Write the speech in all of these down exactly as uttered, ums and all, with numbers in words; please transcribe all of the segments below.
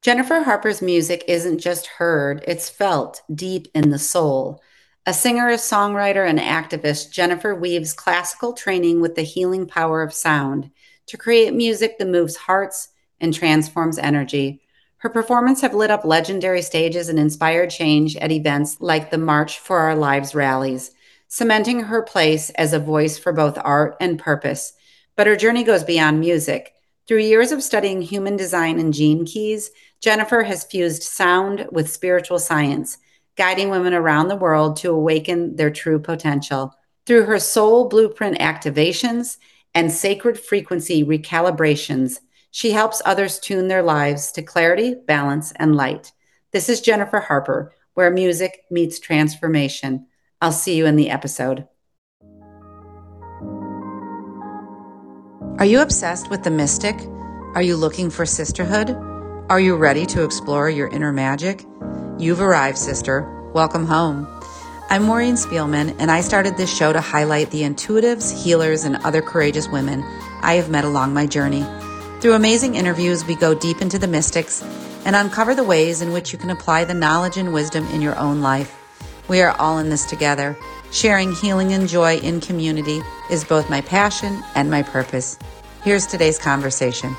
Jennifer Harper's music isn't just heard, it's felt deep in the soul. A singer, a songwriter, and activist, Jennifer weaves classical training with the healing power of sound to create music that moves hearts and transforms energy. Her performances have lit up legendary stages and inspired change at events like the March for Our Lives rallies, cementing her place as a voice for both art and purpose. But her journey goes beyond music. Through years of studying human design and gene keys, Jennifer has fused sound with spiritual science, guiding women around the world to awaken their true potential. Through her soul blueprint activations and sacred frequency recalibrations, she helps others tune their lives to clarity, balance, and light. This is Jennifer Harper, where music meets transformation. I'll see you in the episode. Are you obsessed with the mystic? Are you looking for sisterhood? Are you ready to explore your inner magic? You've arrived, sister. Welcome home. I'm Maureen Spielman, and I started this show to highlight the intuitives, healers, and other courageous women I have met along my journey. Through amazing interviews, we go deep into the mystics and uncover the ways in which you can apply the knowledge and wisdom in your own life. We are all in this together. Sharing healing and joy in community is both my passion and my purpose. Here's today's conversation.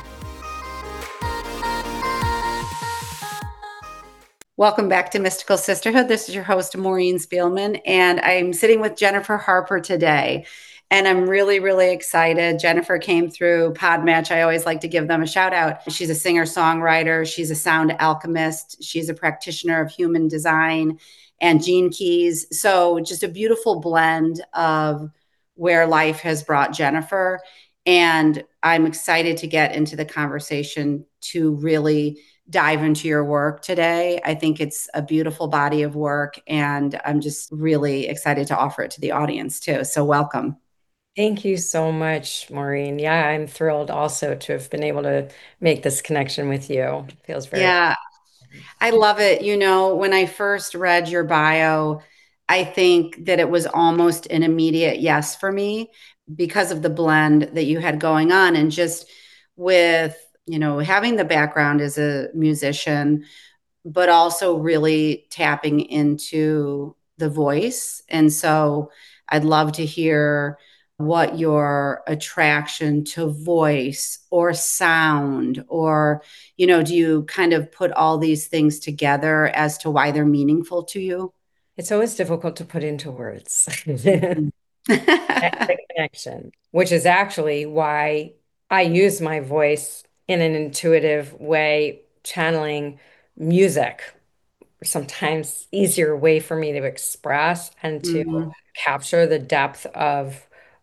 Welcome back to Mystical Sisterhood. This is your host, Maureen Spielman, and I'm sitting with Jennifer Harper today. And I'm really, really excited. Jennifer came through Podmatch. I always like to give them a shout out. She's a singer-songwriter. She's a sound alchemist. She's a practitioner of human design and gene keys. So just a beautiful blend of where life has brought Jennifer. And I'm excited to get into the conversation to really dive into your work today. I think it's a beautiful body of work, and I'm just really excited to offer it to the audience too. So welcome. Thank you so much, Maureen. Yeah, I'm thrilled also to have been able to make this connection with you. It feels very. Yeah, I love it. You know, when I first read your bio, I think that it was almost an immediate yes for me because of the blend that you had going on, and just with, you know, having the background as a musician, but also really tapping into the voice. And so I'd love to hear what your attraction to voice or sound, or, you know, do you kind of put all these things together as to why they're meaningful to you? It's always difficult to put into words. Mhm. That's the connection, which is actually why I use my voice in an intuitive way, channeling music, sometimes easier way for me to express and to Mhm. capture the depth of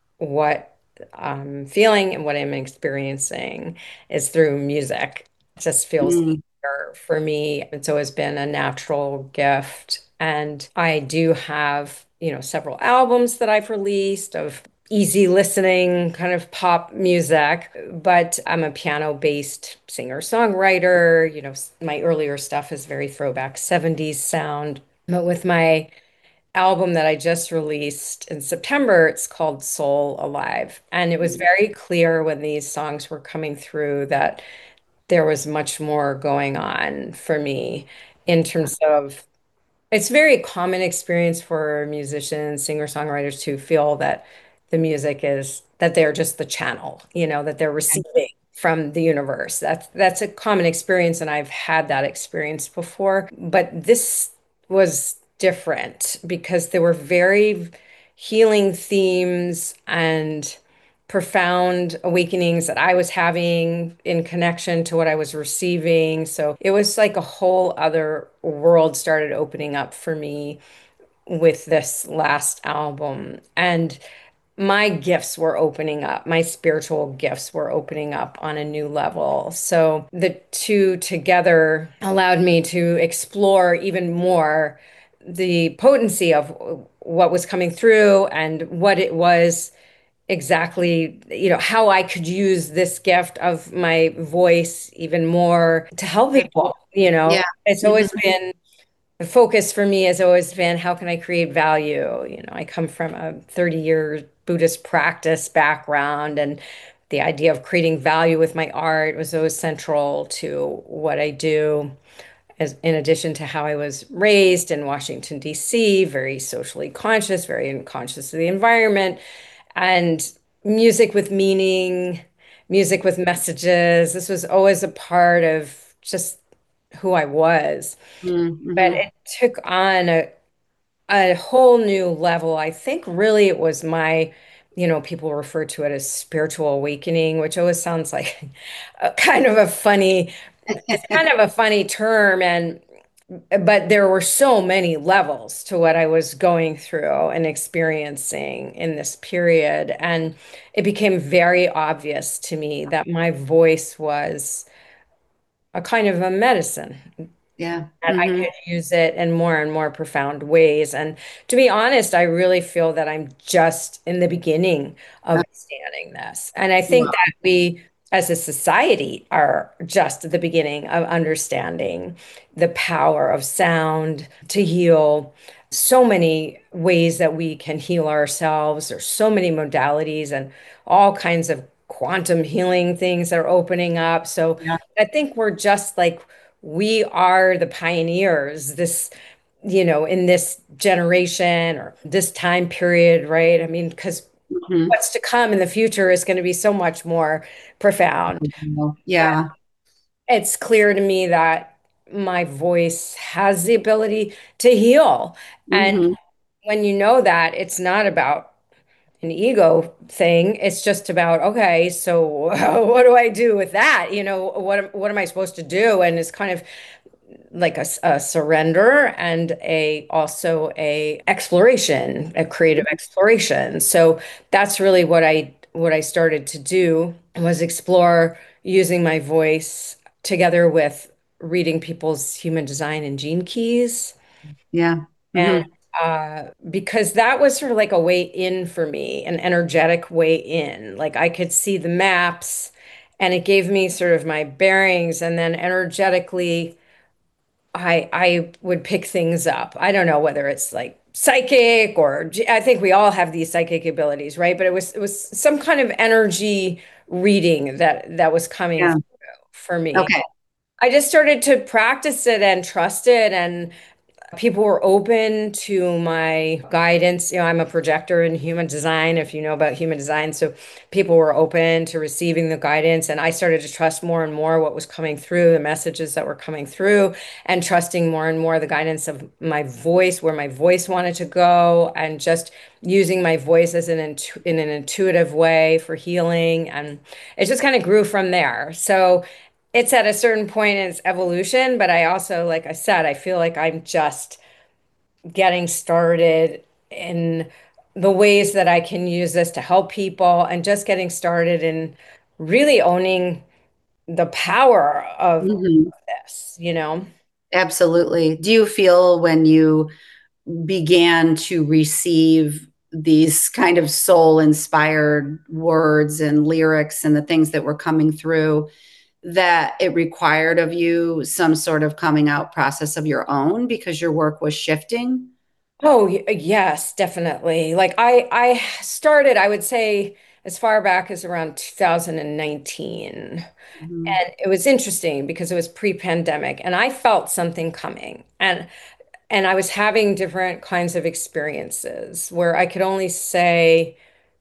what I'm feeling and what I'm experiencing is through music. It just feels Mhm. easier for me. It's always been a natural gift. And I do have, you know, several albums that I've released of easy listening kind of pop music, but I'm a piano-based singer-songwriter. You know, my earlier stuff is very throwback seventies sound. But with my album that I just released in September. It's called Soul Alive. And it was very clear when these songs were coming through that there was much more going on for me in terms of it's a very common experience for musicians, singer-songwriters to feel that the music is that they're just the channel, you know, that they're receiving from the universe. That's that's a common experience, and I've had that experience before. But this was different because there were very healing themes and profound awakenings that I was having in connection to what I was receiving. So it was like a whole other world started opening up for me with this last album. And my gifts were opening up, my spiritual gifts were opening up on a new level. So the two together allowed me to explore even more the potency of what was coming through and what it was exactly, you know, how I could use this gift of my voice even more to help people. You know, Yeah. it's Mhm. always been the focus for me has always been how can I create value? You know, I come from a thirty year Buddhist practice background, and the idea of creating value with my art was always central to what I do. As in addition to how I was raised in Washington, D C, very socially conscious, very conscious of the environment, and music with meaning, music with messages. This was always a part of just who I was. But Mm-hmm. it took on a, a whole new level. I think really it was my, you know, people refer to it as spiritual awakening, which always sounds like a kind of a funny, it's kind of a funny term. And but there were so many levels to what I was going through and experiencing in this period. And it became very obvious to me that my voice was a kind of a medicine, Yeah. that I Mm-hmm. could use it in more and more profound ways. And to be honest, I really feel that I'm just in the beginning of understanding this. And I think Wow. that we, as a society, are just at the beginning of understanding the power of sound to heal. So many ways that we can heal ourselves. There's so many modalities and all kinds of quantum healing things that are opening up. So Yeah. I think we're just like, we are the pioneers, this, you know, in this generation or this time period, right? I mean, because Mm-hmm. what's to come in the future is going to be so much more profound. Yeah. It's clear to me that my voice has the ability to heal. And Mm-hmm. when you know that, it's not about an ego thing. It's just about, okay, so what do I do with that? You know, what what am I supposed to do? And it's kind of like a, a surrender and a also a exploration, a creative exploration. So that's really what I what I started to do was explore using my voice together with reading people's human design and gene keys. Yeah. And Mm-hmm. uh, because that was sort of like a way in for me, an energetic way in. Like I could see the maps and it gave me sort of my bearings, and then energetically I I would pick things up. I don't know whether it's like psychic or I think we all have these psychic abilities, right? But it was it was some kind of energy reading that that was coming Yeah. through for me. Okay. I just started to practice it and trust it, and people were open to my guidance. You know, I'm a projector in human design, if you know about human design. So people were open to receiving the guidance, and I started to trust more and more what was coming through, the messages that were coming through, and trusting more and more the guidance of my voice, where my voice wanted to go, and just using my voice as an intu in an intuitive way for healing. And it just kind of grew from there. So it's at a certain point in its evolution, but I also, like I said, I feel like I'm just getting started in the ways that I can use this to help people and just getting started in really owning the power of Mm-hmm. this, you know? Absolutely. Do you feel when you began to receive these kind of soul inspired words and lyrics and the things that were coming through that it required of you some sort of coming out process of your own because your work was shifting? Oh, y- yes, definitely. Like I I started, I would say as far back as around two thousand nineteen. Mhm. And it was interesting because it was pre-pandemic and I felt something coming. And and I was having different kinds of experiences where I could only say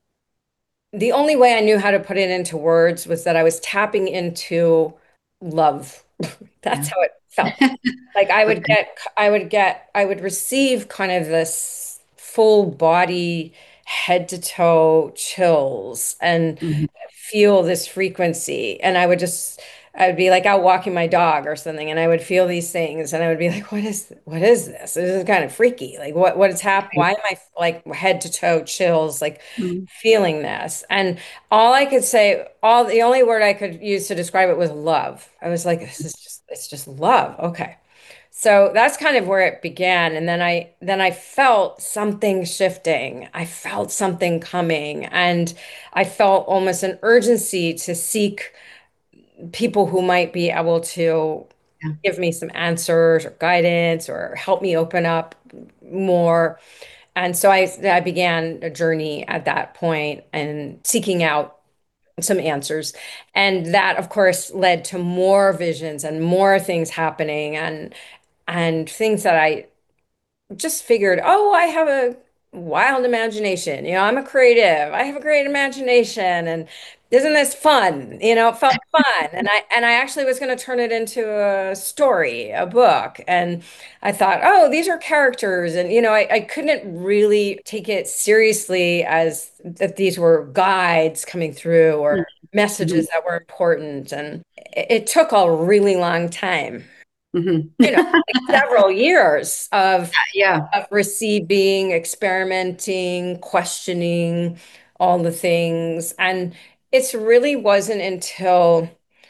the only way I knew how to put it into words was that I was tapping into love. That's Yeah. how it felt. Like I would Okay. get, I would get, I would receive kind of this full body, head to toe chills and Mhm. feel this frequency. And I would just, I would be like out walking my dog or something, and I would feel these things, and I would be like, "What is, what is this? This is kind of freaky. Like, what, what is happening? Why am I like head to toe chills, like Mhm. feeling this?" And all I could say, all the only word I could use to describe it was love. I was like, "This is just, it's just love." Okay. So that's kind of where it began. And then I then I felt something shifting. I felt something coming. And I felt almost an urgency to seek people who might be able to Yeah. give me some answers or guidance or help me open up more. And so I I began a journey at that point and seeking out some answers. And that, of course, led to more visions and more things happening and and things that I just figured, oh, I have a wild imagination. You know, I'm a creative. I have a great imagination, and isn't this fun? You know, it felt fun. And I and I actually was going to turn it into a story, a book. And I thought, oh, these are characters. And you know, I, I couldn't really take it seriously as that these were guides coming through or Mhm. messages that were important. And it, it took a really long time, Mhm. you know, like several years of Yeah. of receiving, experimenting, questioning all the things. And it's really wasn't until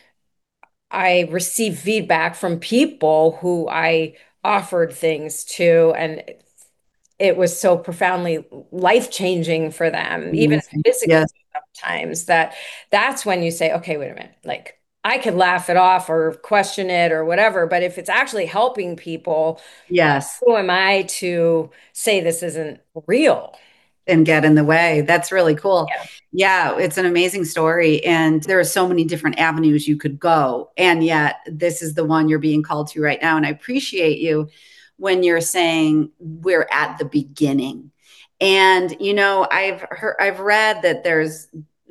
I received feedback from people who I offered things to, and it was so profoundly life-changing for them, even Amazing. physically Yes. sometimes, that that's when you say, okay, wait a minute, like I could laugh it off or question it or whatever, but if it's actually helping people, Yes. who am I to say this isn't real? And get in the way. That's really cool. Yeah. Yeah, it's an amazing story. And there are so many different avenues you could go. And yet, this is the one you're being called to right now. And I appreciate you when you're saying we're at the beginning. And, you know, I've heard, I've read that there's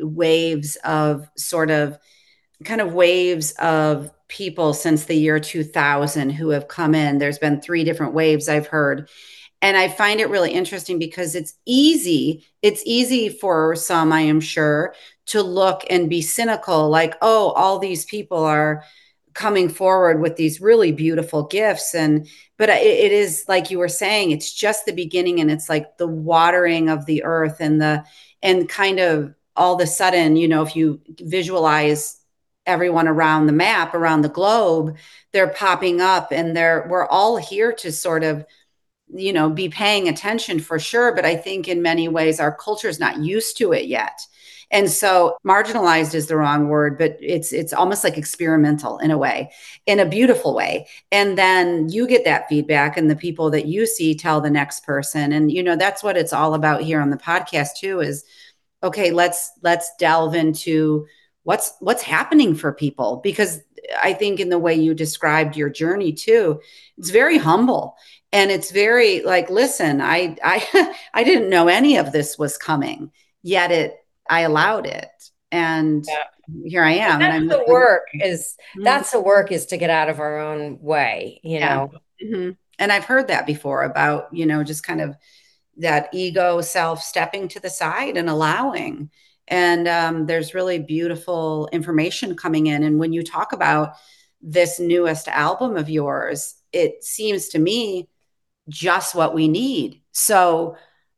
waves of sort of kind of waves of people since the year two thousand who have come in. There's been three different waves I've heard, and I find it really interesting because it's easy. It's easy for some, I am sure, to look and be cynical, like, oh, all these people are coming forward with these really beautiful gifts. And, but it, it is like you were saying, it's just the beginning, and it's like the watering of the earth and the, and kind of all of a sudden, you know, if you visualize everyone around the map, around the globe, they're popping up, and they're, we're all here to sort of, you know, be paying attention for sure. But I think in many ways our culture is not used to it yet. And so marginalized is the wrong word, but it's it's almost like experimental in a way, in a beautiful way. And then you get that feedback, and the people that you see tell the next person. And you know, that's what it's all about here on the podcast too, is okay, let's let's delve into what's what's happening for people, because I think in the way you described your journey too, it's very humble, and it's very like, listen, I I I didn't know any of this was coming, yet it I allowed it, and Yeah. here I am, and That's I'm the I'm work is Mhm. that's the work is to get out of our own way, you Yeah. know. Hmm. And I've heard that before about, you know, just kind of that ego self stepping to the side and allowing. And um, there's really beautiful information coming in. And when you talk about this newest album of yours, it seems to me just what we need. So,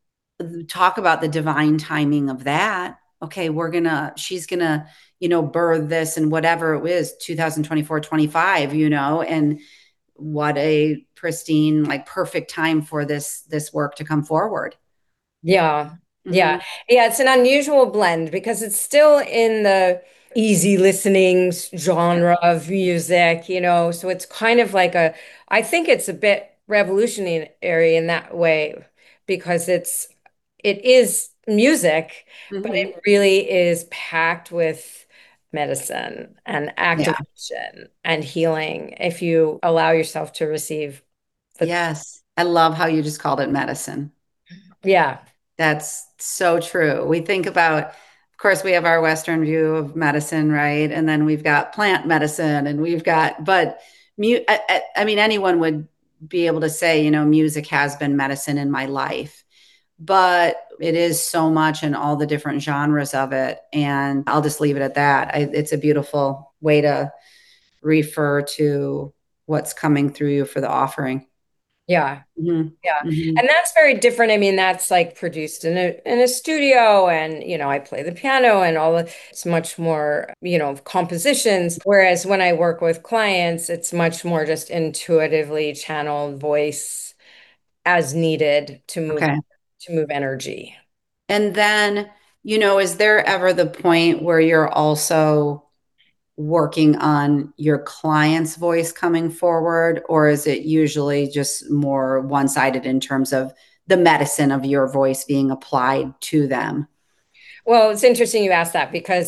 talk about the divine timing of that. Okay, we're gonna, she's gonna, you know, birth this and whatever it is, two thousand twenty-four, twenty-five, you know, and what a pristine, like perfect time for this this work to come forward. Yeah. Yeah. Hmm. Yeah, it's an unusual blend because it's still in the easy listening s- genre of music, you know. So it's kind of like a, I think it's a bit revolutionary in that way because it's it is music, but Hmm. it really is packed with medicine and Yeah. activation and healing if you allow yourself to receive the, Yes. I love how you just called it medicine. yeah. That's so true. We think about, of course, we have our Western view of medicine, right? And then we've got plant medicine, and we've got, but mu- I, I I mean, anyone would be able to say, you know, music has been medicine in my life, but it is so much in all the different genres of it. And I'll just leave it at that. I, it's a beautiful way to refer to what's coming through you for the offering. Yeah. Hmm. Yeah. Hmm. And that's very different. I mean, that's like produced in a in a studio and you know, I play the piano and all of it's much more, you know, compositions. Whereas when I work with clients, it's much more just intuitively channeled voice as needed to move Okay. to move energy. And then, you know, is there ever the point where you're also working on your client's voice coming forward, or is it usually just more one sided in terms of the medicine of your voice being applied to them? Well, it's interesting you asked that because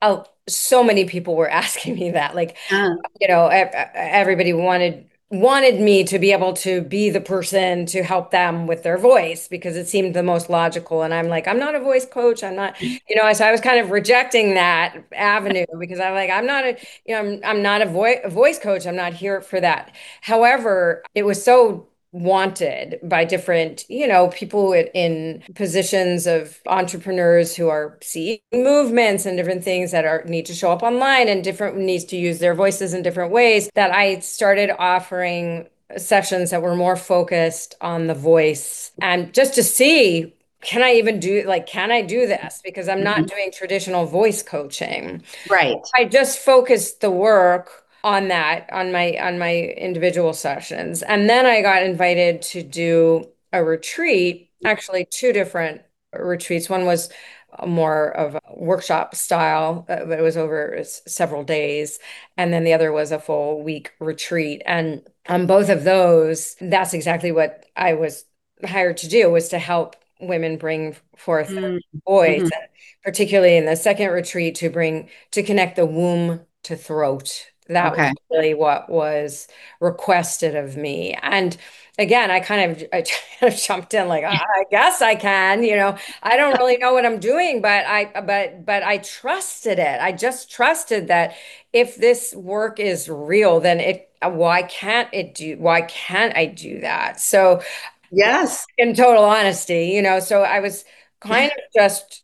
uh, so many people were asking me that. Like, Uh, you know, ev- everybody wanted wanted me to be able to be the person to help them with their voice because it seemed the most logical. And I'm like, I'm not a voice coach. I'm not, you know, so I was kind of rejecting that avenue because I'm like, I'm not a, you know, I'm I'm not a voice a voice coach. I'm not here for that. However, it was so wanted by different, you know, people in positions of entrepreneurs who are seeing movements and different things that are need to show up online and different needs to use their voices in different ways that I started offering sessions that were more focused on the voice and just to see can I even do like can I do this because I'm not mhm. doing traditional voice coaching. Right. I just focused the work on that on my on my individual sessions. And then I got invited to do a retreat, actually two different retreats. One was more of a workshop style, uh, but it was over s- several days. And then the other was a full week retreat. And on both of those, that's exactly what I was hired to do was to help women bring forth their Mm, voice, mhm. and particularly in the second retreat to bring to connect the womb to throat. That was Okay. really what was requested of me. And again, I kind of I kind of jumped in like, I I guess I can, you know. I don't really know what I'm doing, but I but but I trusted it. I just trusted that if this work is real, then it why can't it do why can't I do that? So Yes. in total honesty, you know, so I was kind of just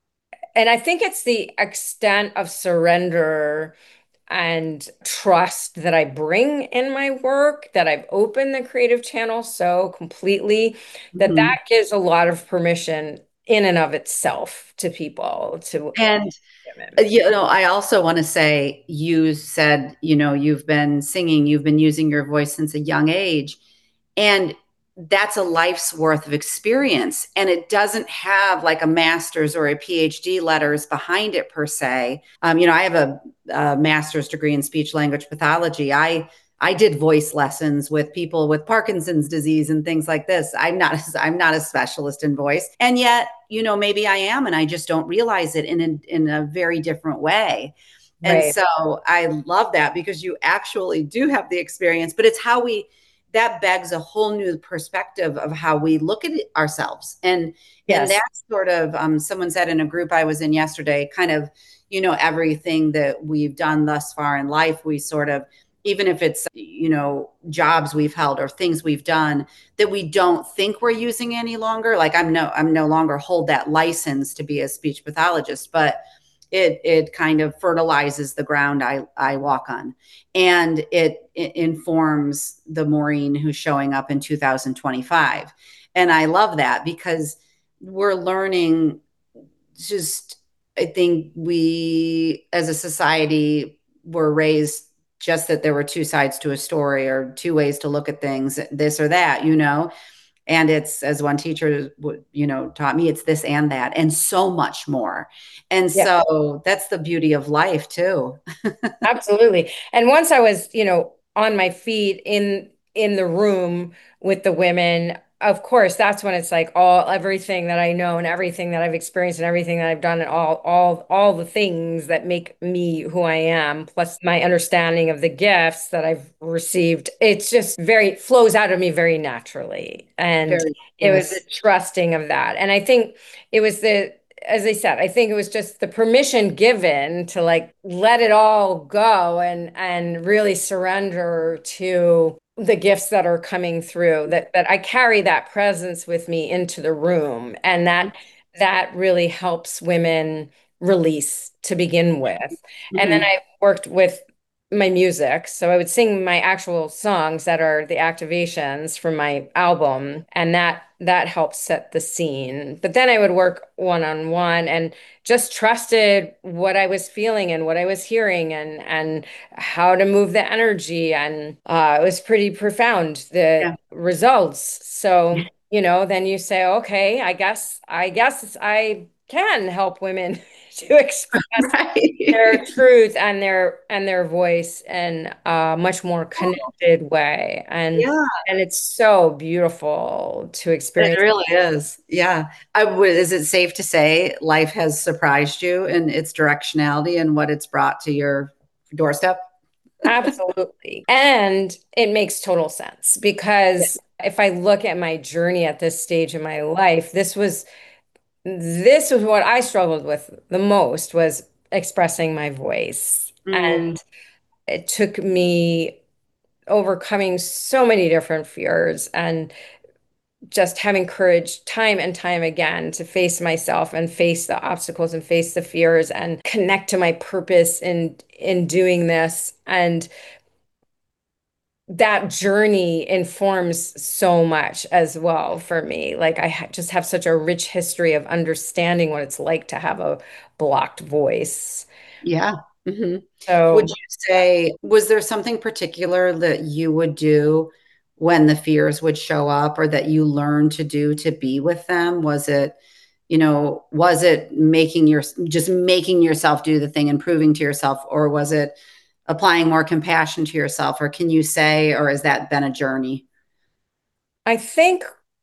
and I think it's the extent of surrender and trust that I bring in my work, that I've opened the creative channel so completely that Mhm. that gives a lot of permission in and of itself to people, to And women. Uh, You know, I also want to say you said, you know, you've been singing, you've been using your voice since a young age, and that's a life's worth of experience. And it doesn't have like a master's or a PhD letters behind it per se. Um, you know, I have a, a master's degree in speech language pathology. I I did voice lessons with people with Parkinson's disease and things like this. I'm not I'm not a specialist in voice. And yet, you know, maybe I am and I just don't realize it in a, in a very different way. And Right. so I love that because you actually do have the experience, but it's how we that begs a whole new perspective of how we look at it ourselves. And and Yes. that's sort of um, someone said in a group I was in yesterday, kind of, you know, everything that we've done thus far in life, we sort of even if it's you know jobs we've held or things we've done that we don't think we're using any longer, like i'm no i'm no longer hold that license to be a speech pathologist, but it it kind of fertilizes the ground i i walk on, and it, it informs the Maureen who's showing up in two thousand twenty-five. And I love that because we're learning. Just I think we as a society were raised just that there were two sides to a story or two ways to look at things, this or that, you know. And it's, as one teacher would, you know, taught me, it's this and that and so much more. And Yeah. so that's the beauty of life too. Absolutely. And once I was, you know, on my feet in in the room with the women, of course, that's when it's like all everything that I know and everything that I've experienced and everything that I've done and all all all the things that make me who I am, plus my understanding of the gifts that I've received. It's just very it flows out of me very naturally. And Very, it was the yes. trusting of that. And I think it was the as I said, I think it was just the permission given to like let it all go and and really surrender to the gifts that are coming through that that I carry that presence with me into the room and that that really helps women release to begin with. And then Mhm. I worked with my music. So I would sing my actual songs that are the activations from my album, and that that helps set the scene. But then I would work one on one and just trusted what I was feeling and what I was hearing and and how to move the energy. And uh, it was pretty profound, the Yeah. results. So, you know, then you say, okay, I guess I guess I can help women to express their Right. truth and their and their voice in a much more connected way. And Yeah, and it's so beautiful to it experience. really is. Yeah. I would, is it safe to say life has surprised you in its directionality and what it's brought to your doorstep? Absolutely. And it makes total sense Yeah. because if I look at my journey at this stage in my life, this was this was what I struggled with the most was expressing my voice. Mm, And it took me overcoming so many different fears and just having courage time and time again to face myself and face the obstacles and face the fears and connect to my purpose in in doing this. And that journey informs so much as well for me. Like I ha just have such a rich history of understanding what it's like to have a blocked voice. yeah. Hmm. Would So you say, was there something particular that you would do when the fears would show up or that you learned to do to be with them? Was it, you know, was it making your, just making yourself do the thing and proving to yourself, or was it applying more compassion to yourself? Or can you say, or has that been a journey? I think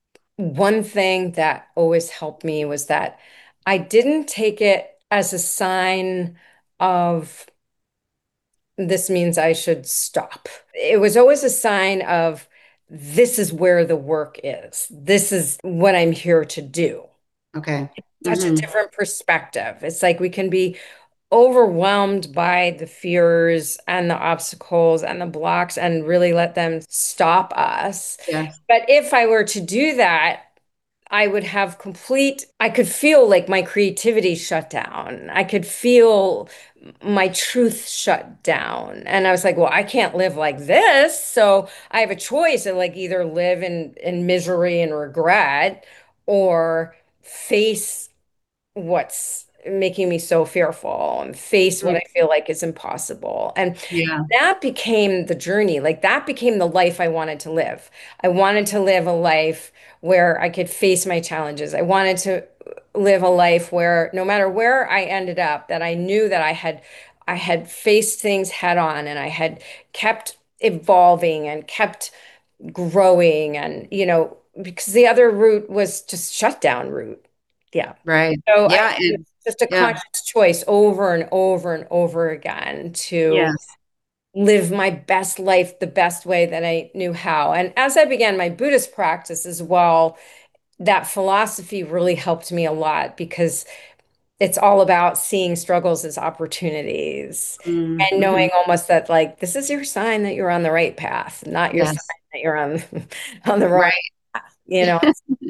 one thing that always helped me was that I didn't take it as a sign of this means I should stop. It was always a sign of this is where the work is. This is what I'm here to do. Okay. Such a Hmm. different perspective. It's like we can be overwhelmed by the fears and the obstacles and the blocks and really let them stop us. Yes. But if I were to do that, I would have complete, I could feel like my creativity shut down. I could feel my truth shut down. And I was like, well, I can't live like this. So I have a choice of like either live in, in misery and regret or face what's making me so fearful and face what I feel like is impossible. And Yeah. that became the journey. Like that became the life I wanted to live. I wanted to live a life where I could face my challenges. I wanted to live a life where no matter where I ended up, that I knew that I had I had faced things head on and I had kept evolving and kept growing and you know because the other route was just shut down route. Yeah. Right. So I Yeah. think And it's just a yeah. conscious choice over and over and over again to Yes. live my best life the best way that I knew how. And as I began my Buddhist practice as well, that philosophy really helped me a lot because it's all about seeing struggles as opportunities and Mm-hmm. knowing almost that like this is your sign that you're on the right path, not your sign Yes. that you're on on the wrong Right. path. You know,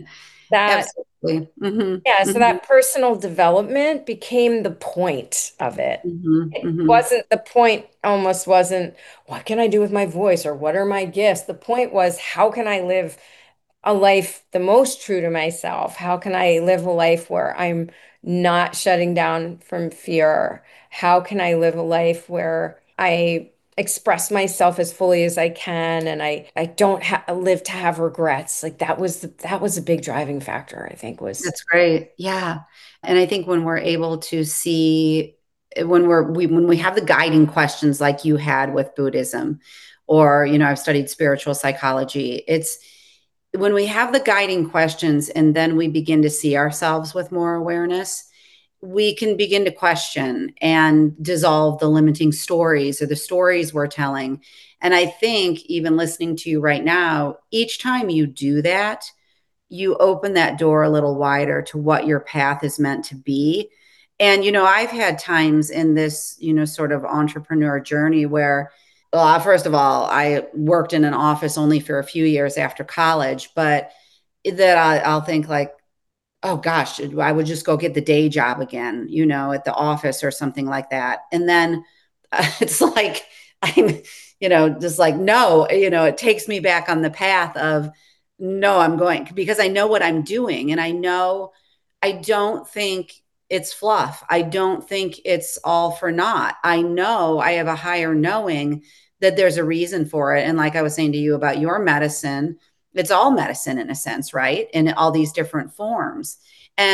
that Absolutely. Hmm. yeah, so Hmm. that personal development became the point of it. Hmm. It Hmm. wasn't the point, almost wasn't, what can I do with my voice or what are my gifts? The point was, how can I live a life the most true to myself? How can I live a life where I'm not shutting down from fear? How can I live a life where I express myself as fully as I can and I I don't ha live to have regrets? Like that was the, that was a big driving factor, I think was That's great. Yeah. And I think when we're able to see, when we're we when we have the guiding questions like you had with Buddhism, or you know, I've studied spiritual psychology, it's when we have the guiding questions and then we begin to see ourselves with more awareness, we can begin to question and dissolve the limiting stories or the stories we're telling. And I think even listening to you right now, each time you do that, you open that door a little wider to what your path is meant to be. And, you know, I've had times in this, you know, sort of entrepreneur journey where, well, first of all, I worked in an office only for a few years after college, but that I, I'll think like, oh gosh, I would just go get the day job again, you know, at the office or something like that. And then uh, it's like, I'm, you know, just like, no, you know, it takes me back on the path of, no, I'm going because I know what I'm doing. And I know, I don't think it's fluff. I don't think it's all for naught. I know I have a higher knowing that there's a reason for it. And like I was saying to you about your medicine, it's all medicine in a sense, right? In all these different forms. And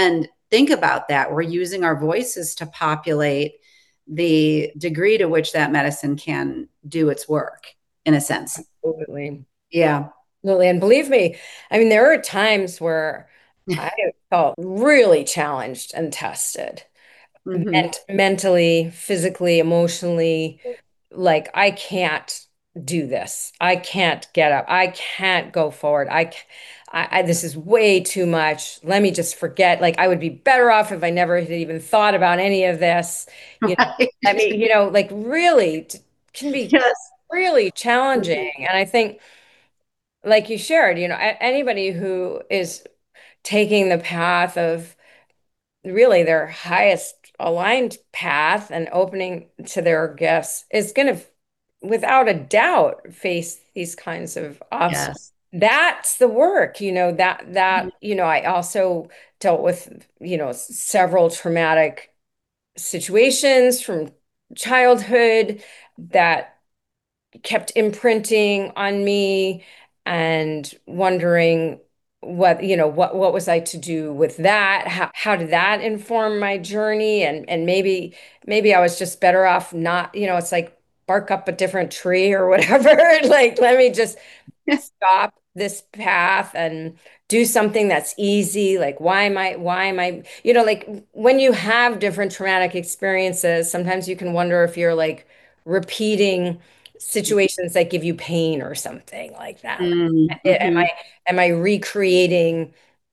think about that. We're using our voices to populate the degree to which that medicine can do its work, in a sense. Absolutely. Yeah. Absolutely. And believe me, I mean, there are times where I felt really challenged and tested, Hmm. ment mentally, physically, emotionally. Like, I can't do this. I can't get up. I can't go forward. I, c- I, I- this is way too much. Let me just forget. Like, I would be better off if I never had even thought about any of this. You know, Right. I mean, you know, like really t- can be Yes. really challenging. Mhm. And I think, like you shared, you know, a- anybody who is taking the path of really their highest aligned path and opening to their gifts is going to, without a doubt, face these kinds of obstacles. Yes. That's the work, you know, that Mhm. that, you know, I also dealt with, you know, several traumatic situations from childhood that kept imprinting on me and wondering what you know what what was I to do with that, how, how did that inform my journey, and and maybe maybe I was just better off not, you know, it's like bark up a different tree or whatever. Like, let me just stop this path and do something that's easy. Like, why am I, why am I, you know, like when you have different traumatic experiences, sometimes you can wonder if you're like repeating situations that give you pain or something like that. Like, am Mm-hmm. I, am I recreating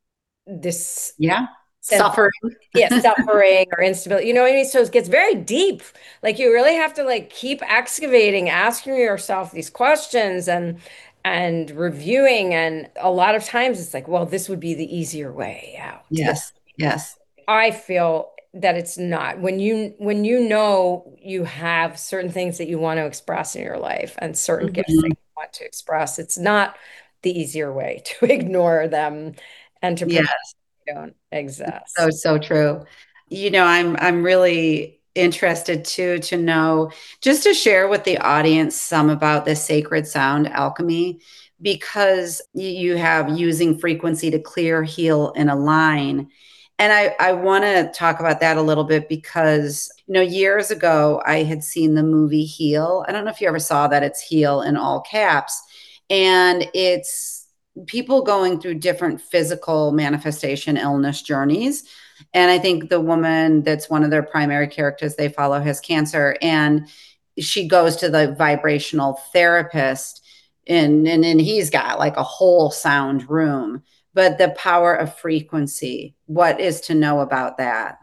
this Yeah. sense, Suffering. yeah, suffering or instability? You know what I mean? So it gets very deep. Like, you really have to like keep excavating, asking yourself these questions and and reviewing. And a lot of times it's like, well, this would be the easier way out. Yes. Yes. I feel that it's not. When you when you know you have certain things that you want to express in your life and certain gifts that Hmm. you want to express, it's not the easier way to ignore them and to Yeah. pretend they don't So, exist. so true. You know, I'm I'm really interested too to know, just to share with the audience some about the sacred sound alchemy, because y- you have using frequency to clear, heal, and align. And I, I want to talk about that a little bit because, you know, years ago I had seen the movie Heal. I don't know if you ever saw that. It's Heal in all caps. And it's people going through different physical manifestation illness journeys. And I think the woman that's one of their primary characters they follow has cancer, and she goes to the vibrational therapist, and and, and he's got like a whole sound room. But the power of frequency, what is to know about that?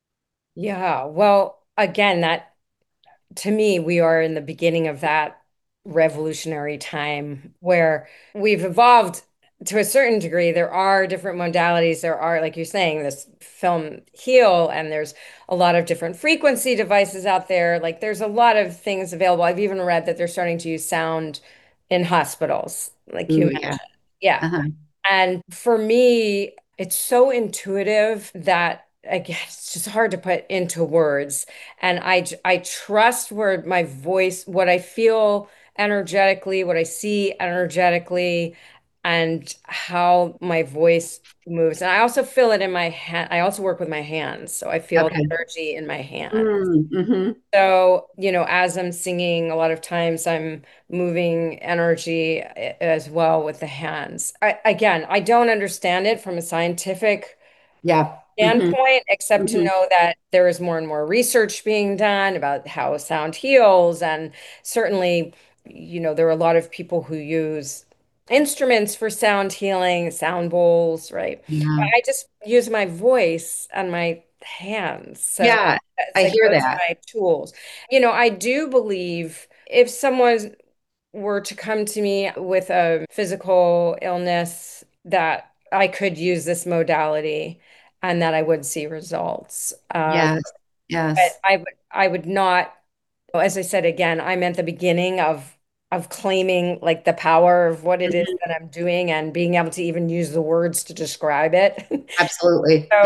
Yeah, well, again, that to me, we are in the beginning of that revolutionary time where we've evolved to a certain degree. There are different modalities. There are, like you're saying, this film Heal, and there's a lot of different frequency devices out there. Like, there's a lot of things available. I've even read that they're starting to use sound in hospitals, like you Ooh, yeah. mentioned. Yeah. Uh-huh. And for me, it's so intuitive that I guess it's just hard to put into words. And I I trust where my voice, what I feel energetically, what I see energetically, and how my voice moves. And I also feel it in my hand. I also work with my hands, so I feel the Okay. energy in my hand. Mm-hmm. So, you know, as I'm singing, a lot of times I'm moving energy as well with the hands. I, again, I don't understand it from a scientific Yeah. Mm-hmm. standpoint, except to Mm-hmm. know that there is more and more research being done about how sound heals. And certainly, you know, there are a lot of people who use instruments for sound healing, sound bowls, right? But Yeah. I just use my voice and my hands. So Yeah. it's I like hear those that. are my tools. You know, I do believe if someone were to come to me with a physical illness, that I could use this modality and that I would see results. Um, Yes. but Yes. I would I would not, as I said again, I'm at the beginning of of claiming like the power of what it is Mhm. that I'm doing and being able to even use the words to describe it. Absolutely. So Yes.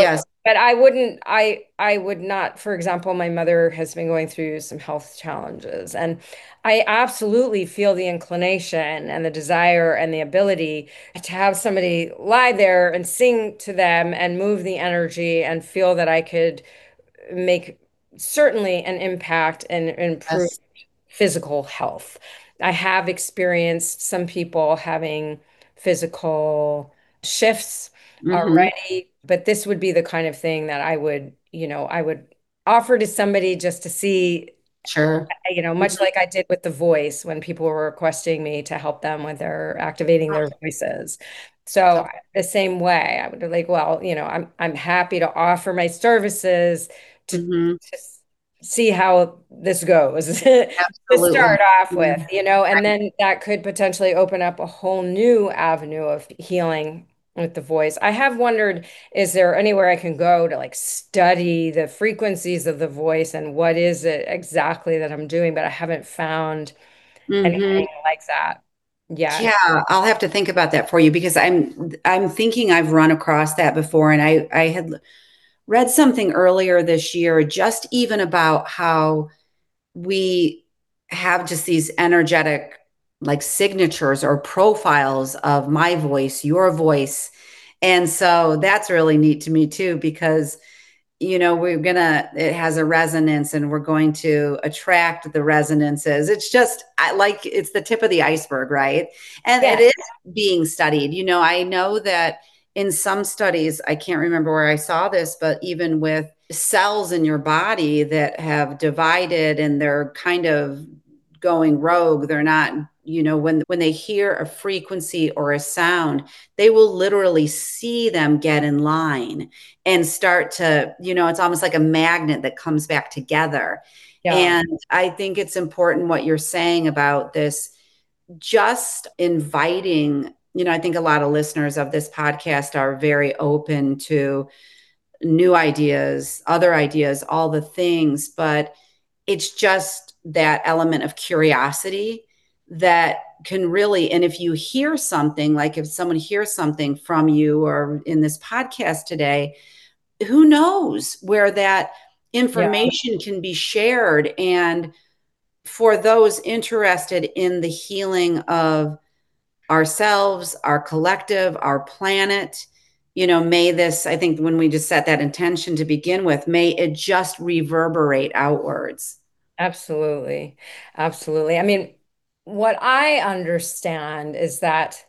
But I wouldn't, I I would not, for example, my mother has been going through some health challenges, and I absolutely feel the inclination and the desire and the ability to have somebody lie there and sing to them and move the energy and feel that I could make certainly an impact and improve Yes. physical health. I have experienced some people having physical shifts Hmm. already, but this would be the kind of thing that I would, you know, I would offer to somebody just to see, Sure. you know, much Mhm. like I did with the voice when people were requesting me to help them with their activating their voices. So the same way, I would be like, well, you know, I'm I'm happy to offer my services to, Hmm. to see how this goes to Absolutely. start off with, Mhm. you know, and Right. then that could potentially open up a whole new avenue of healing with the voice. I have wondered, is there anywhere I can go to like study the frequencies of the voice and what is it exactly that I'm doing? But I haven't found Hmm. anything like that yet. Yeah, I'll have to think about that for you because I'm I'm thinking I've run across that before, and I I had read something earlier this year just even about how we have just these energetic like signatures or profiles of my voice, your voice. And so that's really neat to me too, because you know we're gonna it has a resonance and we're going to attract the resonances. It's just I like it's the tip of the iceberg, right? And it Yeah, is being studied. You know, I know that in some studies, I can't remember where I saw this, but even with cells in your body that have divided and they're kind of going rogue, they're not, you know, when when they hear a frequency or a sound, they will literally see them get in line and start to, you know, it's almost like a magnet that comes back together. yeah, And I think it's important what you're saying about this, just inviting, you know, I think a lot of listeners of this podcast are very open to new ideas, other ideas, all the things, but it's just that element of curiosity that can really, and if you hear something, like if someone hears something from you or in this podcast today, who knows where that yeah, information can be shared. And for those interested in the healing of ourselves, our collective, our planet, you know, may this, I think when we just set that intention to begin with, may it just reverberate outwards. absolutely. Absolutely. I mean, what I understand is that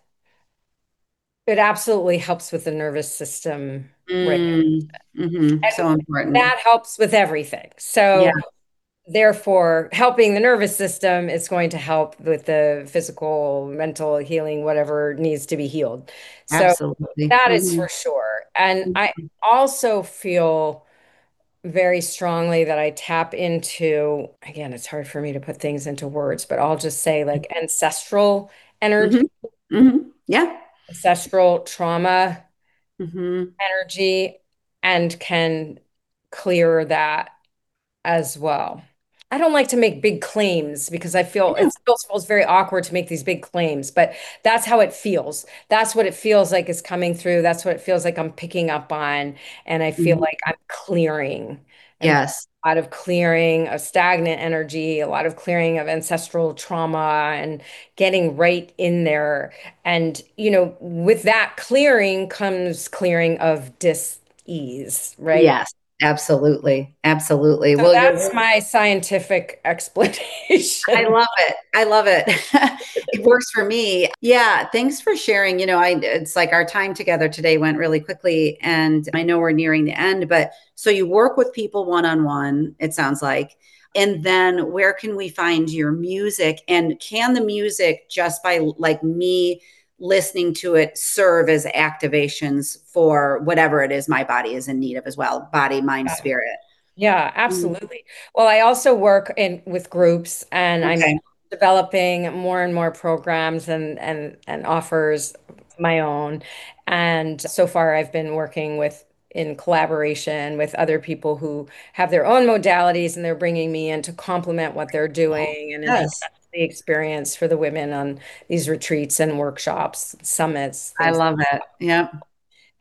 it absolutely helps with the nervous system, right? Mm, hmm. And So important. that helps with everything. Yeah, So therefore, helping the nervous system is going to help with the physical, mental healing, whatever needs to be healed. So absolutely. that is Hmm. for sure. And I also feel very strongly that I tap into, again, it's hard for me to put things into words, but I'll just say like ancestral energy, Hmm. Hmm. Yeah. ancestral trauma Hmm. energy, and can clear that as well. I don't like to make big claims because I feel Yeah. it still feels very awkward to make these big claims, but that's how it feels. That's what it feels like is coming through. That's what it feels like I'm picking up on. And I feel Mhm. like I'm clearing and Yes. a lot of clearing of stagnant energy, a lot of clearing of ancestral trauma and getting right in there. And, you know, with that clearing comes clearing of dis-ease, right? Yes. Absolutely. Absolutely. So Well, your that's work, my scientific I explanation. love it. I love it. It works for me. Yeah. Thanks for sharing. You know, I, it's like our time together today went really quickly, and I know we're nearing the end, but so you work with people one on one, it sounds like. And then where can we find your music? And can the music, just by like me listening to it, serve as activations for whatever it is my body is in need of as well? Body, mind, Yeah, spirit. yeah, Mm. absolutely. Well, I also work in with groups and I'm Okay. developing more and more programs and and and offers of my own. And so far I've been working with in collaboration with other people who have their own modalities and they're bringing me in to complement what they're doing and enhance Yes. the experience for the women on these retreats and workshops, summits, I things. love it. Yep.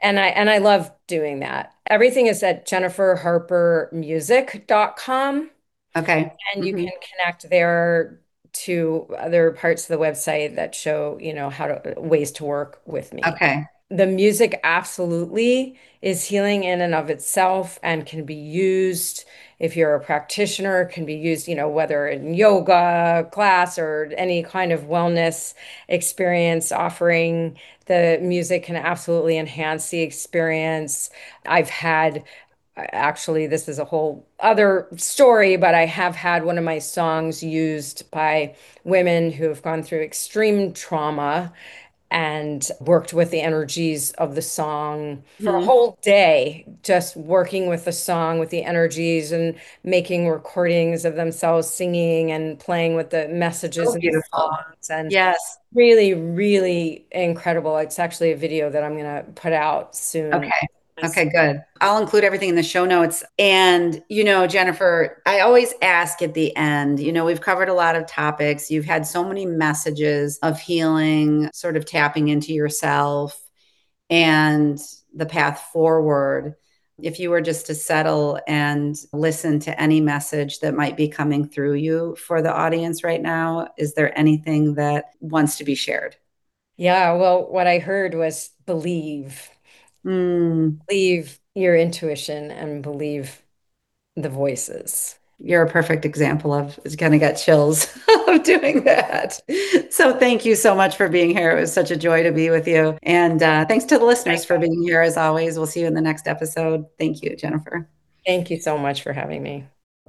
And I and I love doing that. Everything is at jennifer harper music dot com, Okay. and you Hmm. can connect there to other parts of the website that show, you know, how to ways to work with me. Okay. The music absolutely is healing in and of itself and can be used if you're a practitioner, can be used, you know, whether in yoga class or any kind of wellness experience offering. The music can absolutely enhance the experience. I've had Actually, this is a whole other story, but I have had one of my songs used by women who have gone through extreme trauma and worked with the energies of the song for a Hmm. whole day, just working with the song, with the energies, and making recordings of themselves singing and playing with the messages So in the beautiful. songs. And Yes. really, really incredible. It's actually a video that I'm going to put out soon. Okay. Okay, good. I'll include everything in the show notes. And, you know, Jennifer, I always ask at the end, you know, we've covered a lot of topics. You've had so many messages of healing, sort of tapping into yourself and the path forward. If you were just to settle and listen to any message that might be coming through you for the audience right now, is there anything that wants to be shared? Yeah, well, what I heard was believe, Mm, believe your intuition and believe the voices. you're a perfect example of kind of got chills of doing that. So thank you so much for being here. It was such a joy to be with you. And uh, thanks to the listeners for being here as always. We'll see you in the next episode. Thank you, Jennifer. Thank you so much for having me.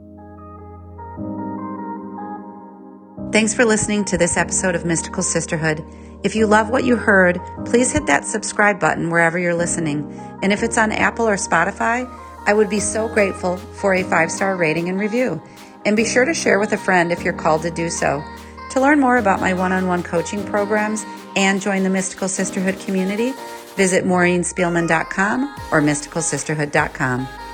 Thanks for listening to this episode of Mystical Sisterhood. If you love what you heard, please hit that subscribe button wherever you're listening. And if it's on Apple or Spotify, I would be so grateful for a five-star rating and review. And be sure to share with a friend if you're called to do so. To learn more about my one-on-one coaching programs and join the Mystical Sisterhood community, visit maureen spielman dot com or mystical sisterhood dot com.